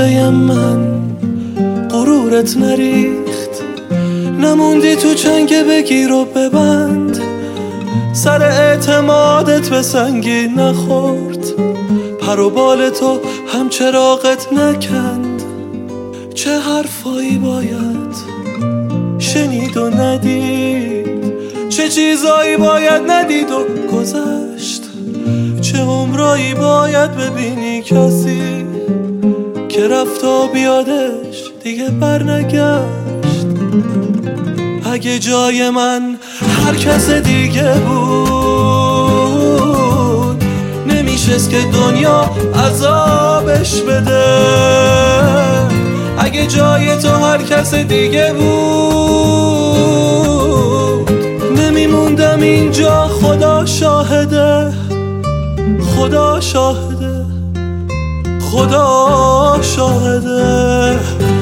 لحظه من غرورت نریخت، نموندی تو چنگ بگیر و ببند، سر اعتمادت به سنگی نخورد، پر و بال تو هم چراغت نکند. چه حرفایی باید شنید و ندید، چه چیزایی باید ندید و گذشت، چه عمرایی باید ببینی کسی که رفت و بیادش دیگه برنگشت. اگه جای من هر کس دیگه بود، نمیشست که دنیا عذابش بده. اگه جای تو هر کس دیگه بود، نمیموندم اینجا. خدا شاهده، خدا شاهده، خدا شاهده.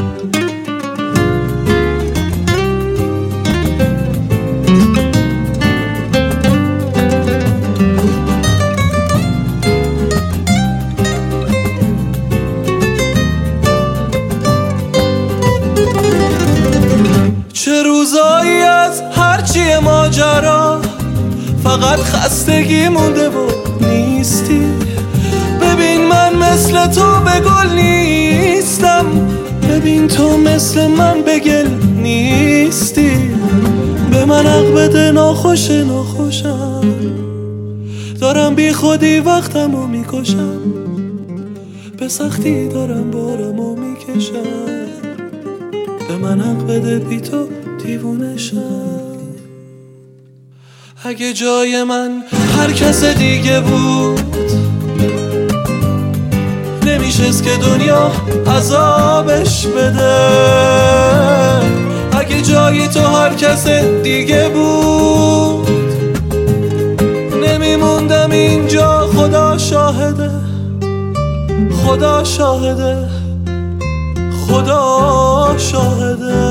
چه روزایی از هرچی ماجرا فقط خستگی مونده و نیستی. ببین من مثل تو به گل نیستم، ببین تو مثل من به گل نیستی. به من حق بده ناخوشم، دارم بی خودی وقتمو میکشم، به سختی دارم بارمو میکشم. به من حق بده بی تو دیوونشم. اگه جای من هر کس دیگه بود، نمیشست که دنیا عذابش بده. اگه جای تو هر کس دیگه بود، نمیموندم اینجا. خدا شاهده، خدا شاهده، خدا شاهده.